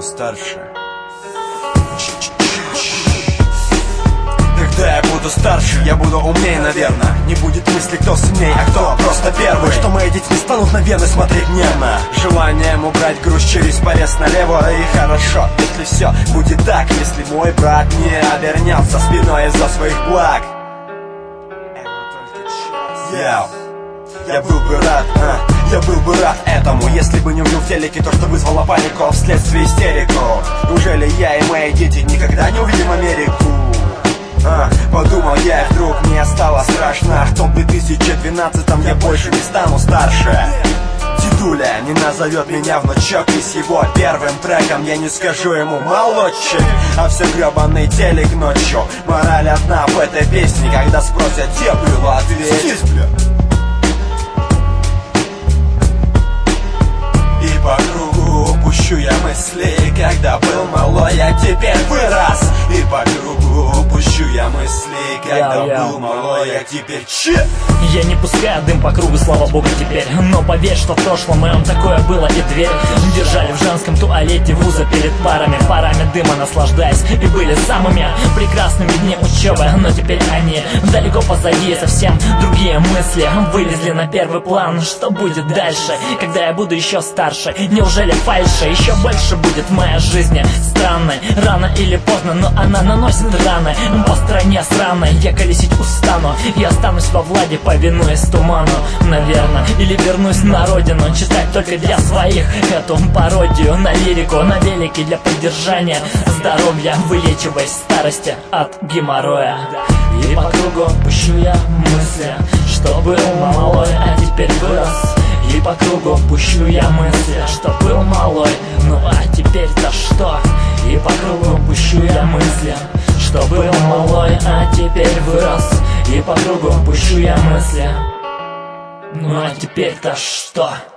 старше. Когда я буду старше, я буду умнее, наверное. Не будет мысли, кто сильней, а кто просто первый. Что мои дети не станут на вены смотреть нервно. Желанием убрать груз через порез налево. И хорошо, если все будет так, если мой брат не обернется спиной из-за своих благ. Я был бы рад, я был бы рад этому, если бы не увидел в телеке то, что вызвало панику, а вследствие истерику. Неужели я и мои дети никогда не увидим Америку? Подумал я, и вдруг мне стало страшно. В том 2012-м я больше не стану старше. Дедуля не назовет меня внучок, и с его первым треком я не скажу ему молодчик. А все гребаный телек ночью. Мораль одна в этой песне, когда спросят, где было, ответь. И по кругу пущу я мысли, когда был малой, а теперь вырос. И по кругу пущу я мысли, когда был малой, а теперь Я не пускаю дым по кругу, слава богу, теперь. Но поверь, что в прошлом моем такое было, и дверь держали в женском туалете вуза перед парами дыма наслаждаясь, и были самыми прекрасными дни учебы. Но теперь они далеко позади, совсем другие мысли вылезли на первый план. Что будет дальше, когда я буду еще старше? Неужели фальши еще больше будет в моей жизни? Странной, рано или поздно, но она наносит раны по стране сраной. Я колесить устану, я останусь во владе, повинуясь туману, наверное. Или вернусь на родину, читать только для своих эту пародию на лирику, на велике для поддержания здоровья, вылечиваясь старости от геморроя. И по кругу пущу я мысли, что был малой, а теперь вырос. И по кругу пущу я мысли, что был малой, ну а теперь-то что? И по кругу пущу я мысли, что был малой, а теперь вырос. И по кругу пущу я мысли, ну а теперь-то что?